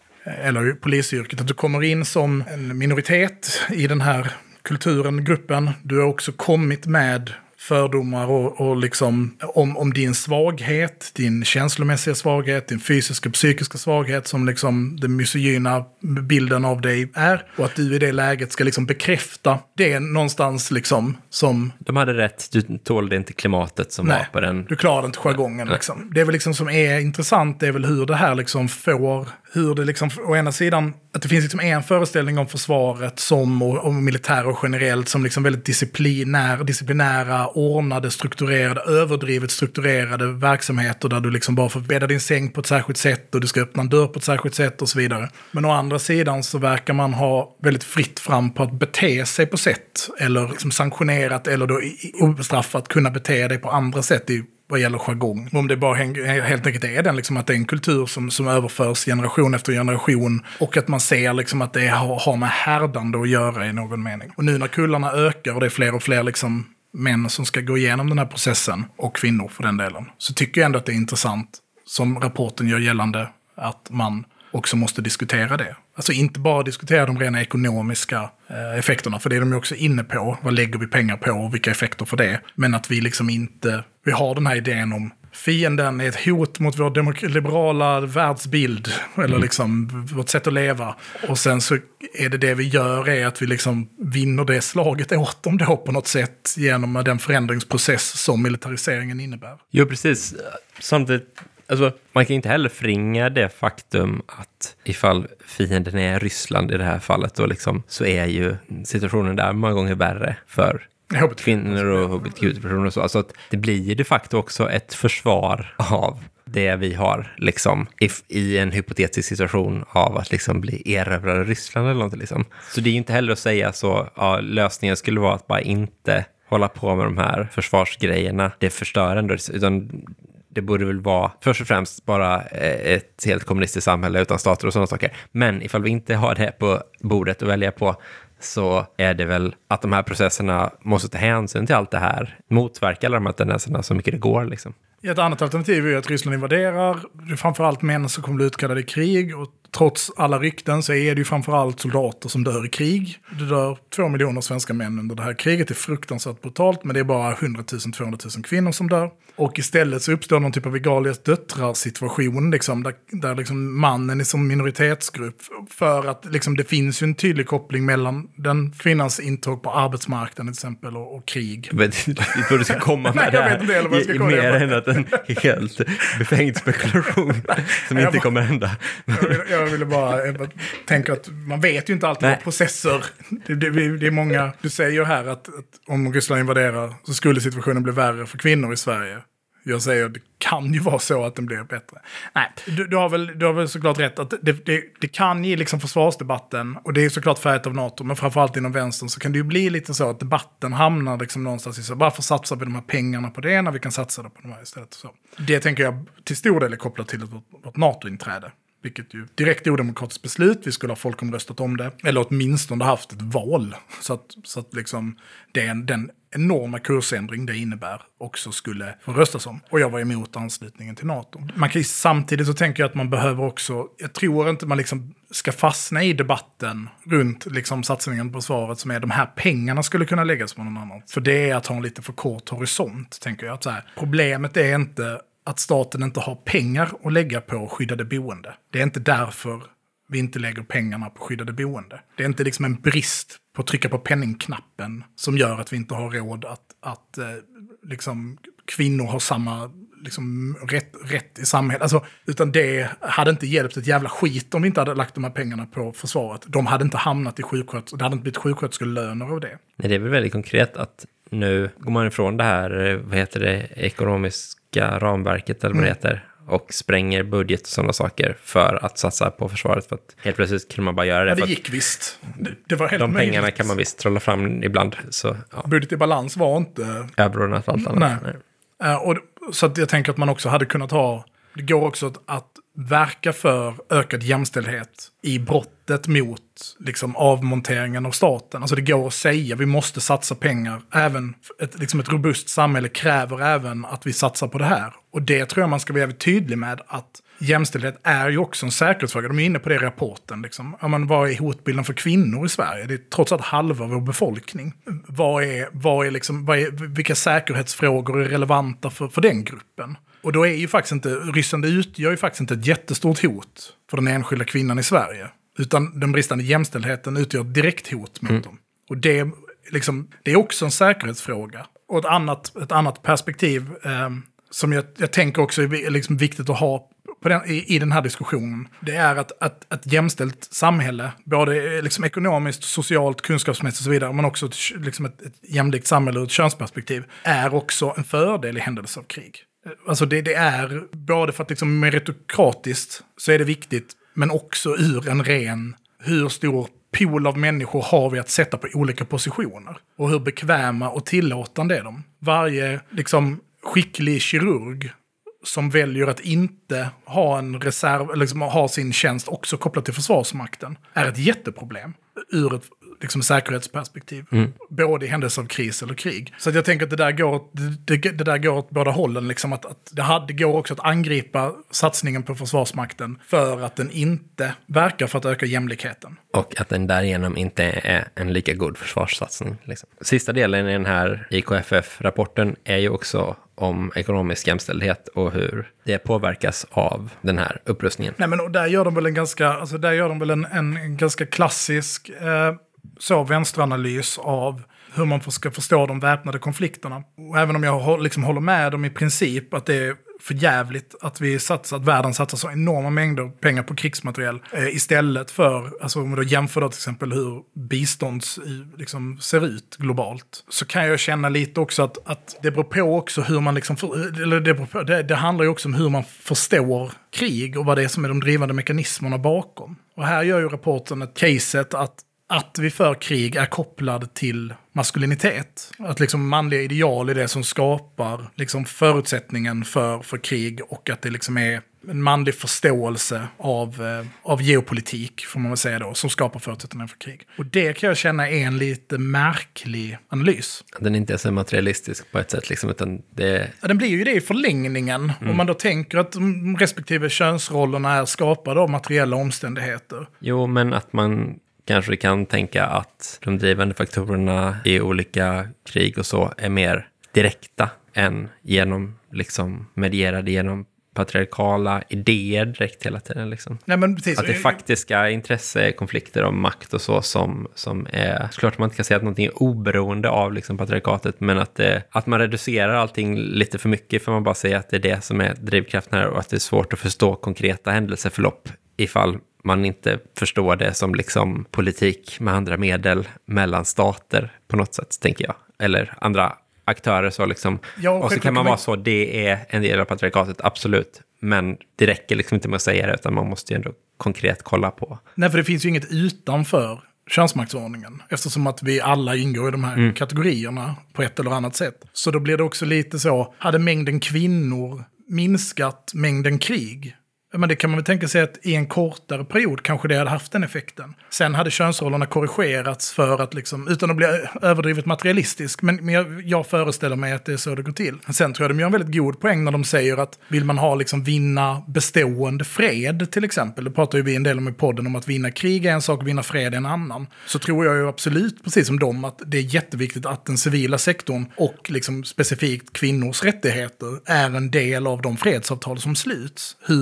eller polisyrket, att du kommer in som en minoritet i den här kulturen, gruppen. Du har också kommit med fördomar och, och liksom om, om din svaghet, din känslomässiga svaghet, din fysiska och psykiska svaghet som liksom den misogyna bilden av dig är. Och att du i det läget ska liksom bekräfta det någonstans liksom som... De hade rätt, du tålde inte klimatet som nej, var på den... du klarade inte jargongen liksom. Det är väl liksom som är intressant, det är väl hur det här liksom får... Hur det liksom, å ena sidan, att det finns liksom en föreställning om försvaret som, och, och militär och generellt, som liksom väldigt disciplinär, disciplinära, ordnade, strukturerade, överdrivet strukturerade verksamheter där du liksom bara får bädda din säng på ett särskilt sätt och du ska öppna en dörr på ett särskilt sätt och så vidare. Men å andra sidan så verkar man ha väldigt fritt fram på att bete sig på sätt, eller liksom sanktionerat eller då obestraffat kunna bete dig på andra sätt i vad gäller jargong. Om det bara helt enkelt är den, liksom, att det är en kultur som, som överförs generation efter generation och att man ser liksom, att det har, har med härdande att göra i någon mening. Och nu när kullarna ökar och det är fler och fler liksom, män som ska gå igenom den här processen, och kvinnor för den delen, så tycker jag ändå att det är intressant, som rapporten gör gällande, att man också måste diskutera det. Alltså inte bara diskutera de rena ekonomiska eh, effekterna, för det är de ju också inne på. Vad lägger vi pengar på och vilka effekter för det? Men att vi liksom inte, vi har den här idén om fienden är ett hot mot vår demok- liberala världsbild, eller liksom vårt sätt att leva. Och sen så är det det vi gör är att vi liksom vinner det slaget åt dem då på något sätt genom den förändringsprocess som militariseringen innebär. Jo, precis. Samtidigt, alltså, man kan inte heller förringa det faktum att ifall fienden är Ryssland i det här fallet då liksom, så är ju situationen där många gånger värre för kvinnor och H B T Q-personer och så. Alltså att det blir de facto också ett försvar av det vi har liksom if, i en hypotetisk situation av att liksom bli erövrade Ryssland eller något liksom. Så det är inte heller att säga så, ja, lösningen skulle vara att bara inte hålla på med de här försvarsgrejerna. Det förstör ändå, utan det borde väl vara först och främst bara ett helt kommunistiskt samhälle utan stater och sådana saker. Men ifall vi inte har det på bordet att välja på, så är det väl att de här processerna måste ta hänsyn till allt det här. Motverka alla de här tendenserna så mycket det går liksom. Ett annat alternativ är ju att Ryssland invaderar. Det är framförallt män som kommer bli utkallade i krig. Och trots alla rykten så är det ju framförallt soldater som dör i krig. Det dör två miljoner svenska män under det här kriget. Det är fruktansvärt brutalt, men det är bara hundratusen till tvåhundratusen kvinnor som dör. Och istället så uppstår någon typ av Vigalias döttrar-situation liksom, där, där liksom mannen är som minoritetsgrupp. För att liksom, det finns ju en tydlig koppling mellan den kvinnans intåg på arbetsmarknaden till exempel och, och krig. Jag vet inte hur du ska komma med det här. Nej, jag vet inte i, mer än att en helt befängd spekulation som inte kommer hända. jag, ville, jag ville bara jag tänka att man vet ju inte alltid vad processer. Det, det, det är många, du säger ju här att, att om Ryssland invaderar så skulle situationen bli värre för kvinnor i Sverige. Jag säger att det kan ju vara så att den blir bättre. Nej, du, du, har, väl, du har väl såklart rätt att det, det, det kan ge liksom försvarsdebatten, och det är såklart färgat av NATO, men framförallt inom vänstern så kan det ju bli lite så att debatten hamnar liksom någonstans i så, varför satsar vi de här pengarna på det när vi kan satsa det på de här istället? Så. Det tänker jag till stor del är kopplat till vårt, vårt NATO-inträde. Vilket ju direkt odemokratiskt beslut. Vi skulle ha folkomröstat om det. Eller åtminstone haft ett val. Så att, så att liksom den, den enorma kursändring det innebär också skulle få röstas om. Och jag var emot anslutningen till NATO. Man kan ju, samtidigt så tänker jag att man behöver också, jag tror inte man liksom ska fastna i debatten runt liksom satsningen på försvaret som är de här pengarna skulle kunna läggas på någon annan. För det är att ha en lite för kort horisont, tänker jag. Att så här, problemet är inte att staten inte har pengar att lägga på skyddade boende. Det är inte därför vi inte lägger pengarna på skyddade boende. Det är inte liksom en brist på att trycka på penningknappen som gör att vi inte har råd att, att eh, liksom, kvinnor har samma liksom rätt, rätt i samhället. Alltså, utan det hade inte hjälpt ett jävla skit om vi inte hade lagt de här pengarna på försvaret. De hade inte hamnat i sjuksköterskor, det hade inte blivit sjuksköterskelöner av det. Nej, det är väl väldigt konkret att nu går man ifrån det här, vad heter det, ekonomiska ramverket eller vad det heter, och spränger budget och sådana saker för att satsa på försvaret. För att helt plötsligt kan man bara göra det. Ja, det för gick visst. Det, det var helt de möjligt. pengarna kan man visst trolla fram ibland. Så, ja. Budget i balans var inte... Överordnat allt annat. Nej. Nej. Uh, och, så att jag tänker att man också hade kunnat ha... Det går också att, att verka för ökad jämställdhet i brottet mot liksom, avmonteringen av staten. Alltså det går att säga, vi måste satsa pengar. Även ett, liksom ett robust samhälle kräver även att vi satsar på det här. Och det tror jag man ska vara väldigt tydlig med, att jämställdhet är ju också en säkerhetsfråga. De är inne på det i rapporten. Liksom. Ja, men vad är hotbilden för kvinnor i Sverige? Det är trots allt halva vår befolkning. Vad är, vad är liksom, vad är, vilka säkerhetsfrågor är relevanta för, för den gruppen? Och då är ju faktiskt inte, Ryssland utgör ju faktiskt inte ett jättestort hot för den enskilda kvinnan i Sverige. Utan den bristande jämställdheten utgör ett direkt hot mot mm. dem. Och det, liksom, det är också en säkerhetsfråga. Och ett annat, ett annat perspektiv eh, som jag, jag tänker också är liksom viktigt att ha på den, i, i den här diskussionen. Det är att, att ett jämställt samhälle, både liksom ekonomiskt, socialt, kunskapsmässigt och så vidare, men också ett, liksom ett, ett jämlikt samhälle ur ett könsperspektiv, är också en fördel i händelse av krig. Alltså det, det är, både för att liksom meritokratiskt så är det viktigt, men också ur en ren, hur stor pool av människor har vi att sätta på olika positioner? Och hur bekväma och tillåtande är de? Varje liksom skicklig kirurg som väljer att inte ha en reserv, liksom ha sin tjänst också kopplat till Försvarsmakten, är ett jätteproblem ur ett liksom säkerhetsperspektiv. Mm. Både i händelse av kris eller krig. Så att jag tänker att det där går, det, det där går åt båda hållen. Liksom att, att det, hade, det går också att angripa satsningen på Försvarsmakten för att den inte verkar för att öka jämlikheten. Och att den därigenom inte är en lika god försvarssatsning. Liksom. Sista delen i den här I K F F-rapporten är ju också om ekonomisk jämställdhet och hur det påverkas av den här upprustningen. Nej, men och där gör de väl en ganska, alltså där gör de väl en, en, en ganska klassisk eh, så vänsteranalys av hur man ska förstå de väpnade konflikterna. Och även om jag liksom håller med dem i princip att det är för jävligt att vi satsar, att världen satsar så enorma mängder pengar på krigsmateriel eh, istället för, alltså om vi då jämför då till exempel hur bistånds liksom ser ut globalt, så kan jag känna lite också att, att det beror på också hur man liksom, för, eller det, beror på, det, det handlar ju också om hur man förstår krig och vad det är som är de drivande mekanismerna bakom. Och här gör ju rapporten ett caset att att vi för krig är kopplad till maskulinitet. Att liksom manliga ideal är det som skapar liksom förutsättningen för, för krig, och att det liksom är en manlig förståelse av, eh, av geopolitik, får man väl säga då, som skapar förutsättningar för krig. Och det kan jag känna är en lite märklig analys. Den är inte så materialistisk på ett sätt, liksom, utan det... Ja, den blir ju det i förlängningen. Mm. Om man då tänker att de respektive könsrollerna är skapade av materiella omständigheter. Jo, men att man kanske kan tänka att de drivande faktorerna i olika krig och så är mer direkta än genom, liksom, medierade genom patriarkala idéer direkt hela tiden. Liksom. Nej, men precis. Att det är faktiska intressekonflikter om makt och så som, som är... Såklart man inte kan säga att någonting är oberoende av liksom, patriarkatet, men att, det, att man reducerar allting lite för mycket för man bara säger att det är det som är drivkraften här, och att det är svårt att förstå konkreta händelseförlopp ifall man inte förstår det som liksom politik med andra medel mellan stater på något sätt, tänker jag. Eller andra aktörer så liksom. Ja, och så kan man vara så, det är en del av patriarkatet, absolut. Men det räcker liksom inte med att säga det, utan man måste ju ändå konkret kolla på. Nej, för det finns ju inget utanför könsmaktsordningen, eftersom att vi alla ingår i de här mm. kategorierna på ett eller annat sätt. Så då blir det också lite så, hade mängden kvinnor minskat mängden krig? Men det kan man väl tänka sig att i en kortare period kanske det hade haft den effekten. Sen hade könsrollerna korrigerats för att liksom, utan att bli överdrivet materialistisk, men, men jag, jag föreställer mig att det är så det går till. Sen tror jag de gör en väldigt god poäng när de säger att vill man ha liksom vinna bestående fred till exempel, det pratar ju vi en del om i podden, om att vinna krig är en sak och vinna fred är en annan. Så tror jag ju absolut, precis som dem, att det är jätteviktigt att den civila sektorn och liksom specifikt kvinnors rättigheter är en del av de fredsavtal som sluts. Hur liksom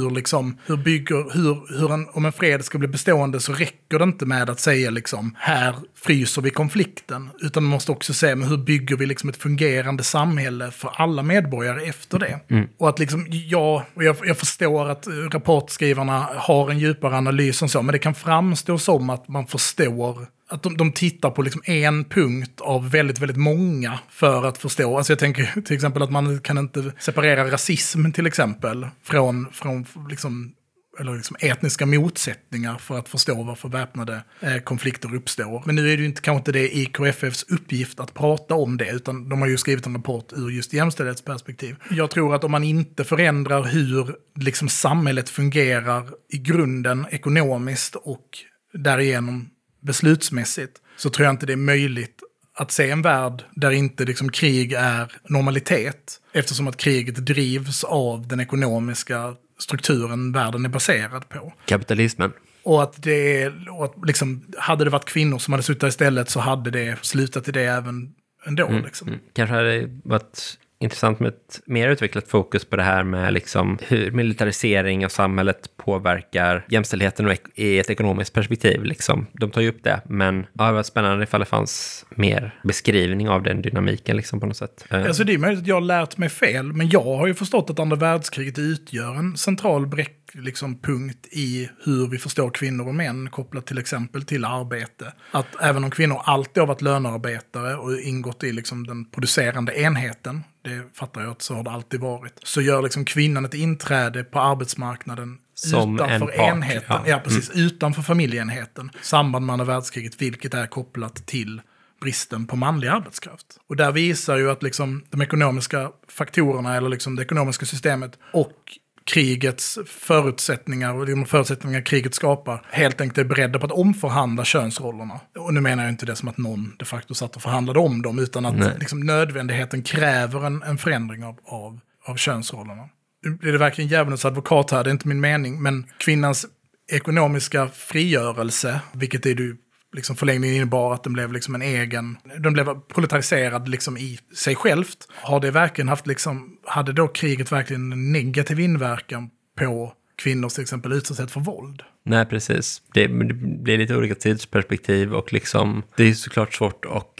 liksom, hur bygger, hur, hur en, om en fred ska bli bestående så räcker det inte med att säga liksom, här fryser vi konflikten, utan man måste också säga, men hur bygger vi liksom ett fungerande samhälle för alla medborgare efter det? Mm. Och att liksom, ja, och jag, jag förstår att rapportskrivarna har en djupare analys och så, men det kan framstå som att man förstår att de, de tittar på liksom en punkt av väldigt, väldigt många för att förstå. Alltså jag tänker till exempel att man kan inte separera rasism till exempel från, från liksom, eller liksom etniska motsättningar för att förstå varför väpnade eh, konflikter uppstår. Men nu är det ju inte, kanske inte det I K F F:s uppgift att prata om det, utan de har ju skrivit en rapport ur just jämställdhetsperspektiv. Jag tror att om man inte förändrar hur liksom samhället fungerar i grunden ekonomiskt och därigenom beslutsmässigt, så tror jag inte det är möjligt att se en värld där inte liksom krig är normalitet, eftersom att kriget drivs av den ekonomiska strukturen världen är baserad på. Kapitalismen. Och att det är, och att liksom, hade det varit kvinnor som hade suttit istället så hade det slutat i det även ändå. Mm, liksom. mm. Kanske hade det varit intressant med ett mer utvecklat fokus på det här med liksom hur militarisering av samhället påverkar jämställdheten i ett ekonomiskt perspektiv. Liksom. De tar ju upp det, men ja, det var spännande ifall det fanns mer beskrivning av den dynamiken liksom, på något sätt. Alltså det är möjligt att jag har lärt mig fel, men jag har ju förstått att andra världskriget utgör en central bräck, liksom, punkt i hur vi förstår kvinnor och män kopplat till exempel till arbete. Att även om kvinnor alltid har varit lönearbetare och ingått i liksom den producerande enheten, det fattar jag att så har det alltid varit, så gör liksom kvinnan ett inträde på arbetsmarknaden som utanför en part, enheten, ja. Ja, precis, mm. utanför familjeenheten, samband med andra världskriget, vilket är kopplat till bristen på manlig arbetskraft. Och där visar ju att liksom de ekonomiska faktorerna eller liksom det ekonomiska systemet och krigets förutsättningar och de förutsättningar kriget skapar helt enkelt är beredda på att omförhandla könsrollerna. Och nu menar jag inte det som att någon de facto satt och förhandlade om dem, utan att liksom nödvändigheten kräver en, en förändring av, av, av könsrollerna. Det är det verkligen djävulens advokat här, det är inte min mening, men kvinnans ekonomiska frigörelse, vilket är du liksom förlängningen innebar att den blev liksom en egen, den blev proletariserad liksom i sig självt. Har det verkligen haft liksom, hade då kriget verkligen en negativ inverkan på kvinnors till exempel utsatthet för våld? Nej, precis. Det, det blir lite olika tidsperspektiv och liksom, det är såklart svårt att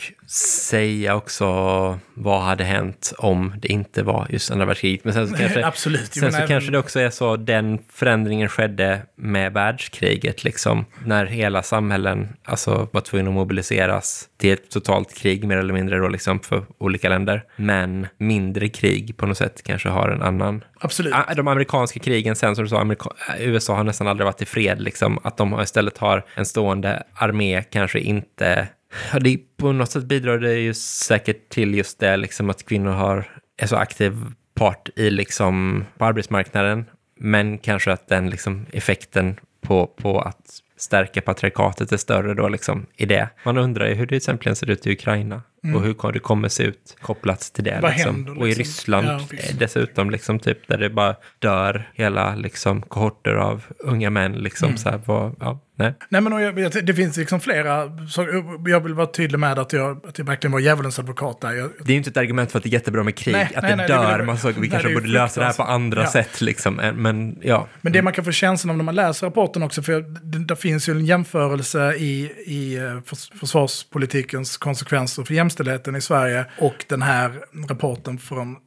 säga också vad hade hänt om det inte var just andra världskriget. Men sen så kanske, Absolut, sen så även... kanske det också är så den förändringen skedde med världskriget liksom, när hela samhällen alltså var tvungna att mobiliseras till ett totalt krig mer eller mindre då liksom för olika länder. Men mindre krig på något sätt kanske har en annan... Absolut. De amerikanska krigen sen, som du sa, Amerika... U S A har nästan aldrig varit i fred liksom, att de istället har en stående armé kanske inte... Ja, det, på något sätt bidrar det ju säkert till just det liksom, att kvinnor har är så aktiv part i liksom, på arbetsmarknaden, men kanske att den liksom, effekten på, på att stärka patriarkatet är större då liksom, i det. Man undrar ju hur det exempelvis ser ut i Ukraina. Mm. Och hur det kommer se ut kopplat till det. Liksom. Händer, liksom? Och i Ryssland ja, dessutom, liksom, typ, där det bara dör hela liksom, kohorter av unga män. Liksom, mm. så här, vad, ja, nej. Nej, men jag, det finns liksom flera, så jag vill vara tydlig med att jag, att jag verkligen var djävulens advokat där. Jag, det är ju inte ett argument för att det är jättebra med krig, nej, att nej, det nej, dör, det, man såg, vi nej, kanske borde lösa det här på andra ja. sätt. Liksom. Men, ja. men det man kan få känslan av när man läser rapporten också, för det, det finns ju en jämförelse i, i försvarspolitikens konsekvenser för jämställdheten i Sverige och den här rapporten från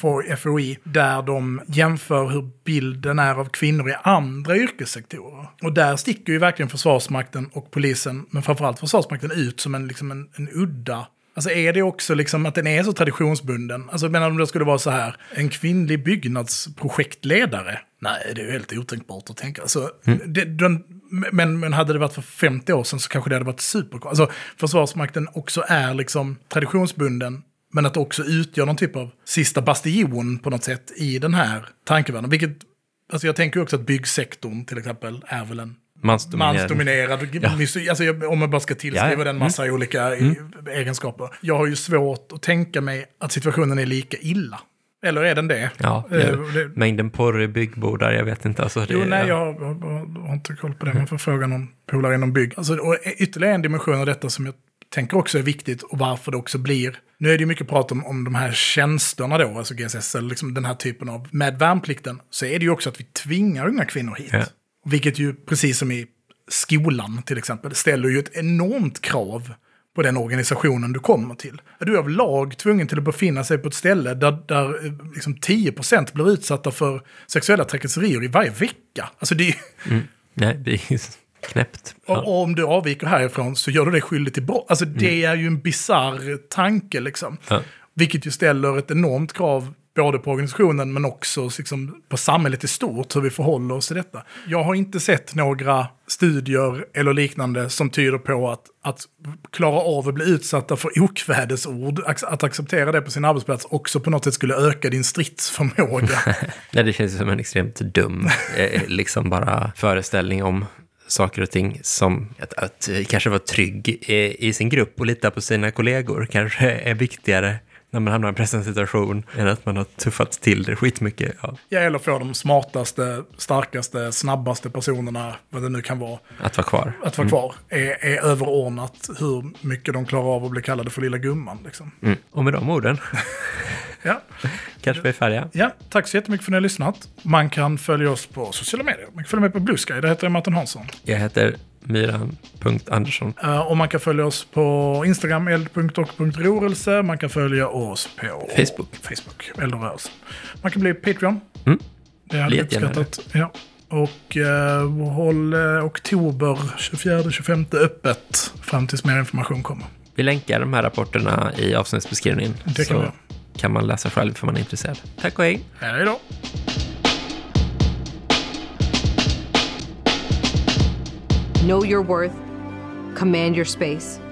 F O I, där de jämför hur bilden är av kvinnor i andra yrkessektorer. Och där sticker ju verkligen Försvarsmakten och polisen, men framförallt Försvarsmakten, ut som en, liksom en, en udda. Alltså är det också liksom att den är så traditionsbunden? Alltså men om det skulle vara så här, en kvinnlig byggnadsprojektledare? Nej, det är ju helt otänkbart att tänka. Alltså, mm. det, den, men, men hade det varit för femtio år sedan så kanske det hade varit super. Alltså Försvarsmakten också är liksom traditionsbunden, men att det också utgör någon typ av sista bastion på något sätt i den här tankevärlden. Vilket, alltså jag tänker också att byggsektorn till exempel är väl en mansdominerad. mansdominerad. Ja. Alltså, om man bara ska tillskriva ja. den massa mm. olika mm. egenskaper. Jag har ju svårt att tänka mig att situationen är lika illa. Eller är den det? Ja, det, det, mängden porr i byggbordar, jag vet inte. Alltså det, jo, nej, ja. jag, jag, jag har inte koll på det. Man får fråga någon polare inom bygg. Alltså, och ytterligare en dimension av detta som jag tänker också är viktigt och varför det också blir... Nu är det ju mycket prat om, om de här tjänsterna då, alltså G S S eller liksom den här typen av... Med värnplikten så är det ju också att vi tvingar unga kvinnor hit. Ja. Vilket ju, precis som i skolan till exempel, ställer ju ett enormt krav på den organisationen du kommer till. Är du av lag tvungen till att befinna sig på ett ställe där, där liksom tio procent blir utsatta för sexuella trakasserier i varje vecka? Alltså det är mm. Nej, det är knäppt. Ja. Och, och om du avviker härifrån så gör du det skyldig till brott. Alltså det mm. är ju en bizarr tanke liksom. Ja. Vilket ju ställer ett enormt krav både på organisationen men också liksom, på samhället i stort, hur vi förhåller oss till detta. Jag har inte sett några studier eller liknande som tyder på att, att klara av att bli utsatta för okvädesord, att acceptera det på sin arbetsplats också på något sätt skulle öka din stridsförmåga. Nej, det känns som en extremt dum liksom bara föreställning om saker och ting som att, att kanske vara trygg i, i sin grupp och lita på sina kollegor kanske är viktigare när man hamnar i en pressande situation än att man har tuffat till det skitmycket. Ja. Ja, eller få de smartaste, starkaste, snabbaste personerna, vad det nu kan vara. Att vara kvar. Att vara kvar mm. är, är överordnat hur mycket de klarar av att bli kallade för lilla gumman. Liksom. Mm. Och med de orden ja. kanske vi är färdiga. Ja, tack så jättemycket för att ni har lyssnat. Man kan följa oss på sociala medier. Man kan följa med på Blue Sky. Det heter jag Martin Hansson. Jag heter Myran punkt Andersson. Uh, och man kan följa oss på Instagram, eld punkt och punkt rörelse. Man kan följa oss på Facebook. Facebook, Eldrörelsen. Man kan bli Patreon. Mm. Det hade jag uppskattat. Ja. Och uh, håll uh, oktober tjugofjärde till tjugofemte öppet fram tills mer information kommer. Vi länkar de här rapporterna i avsnittsbeskrivningen. Det kan, så kan man läsa själv för man är intresserad. Tack och hej. Hej då. Know your worth, command your space.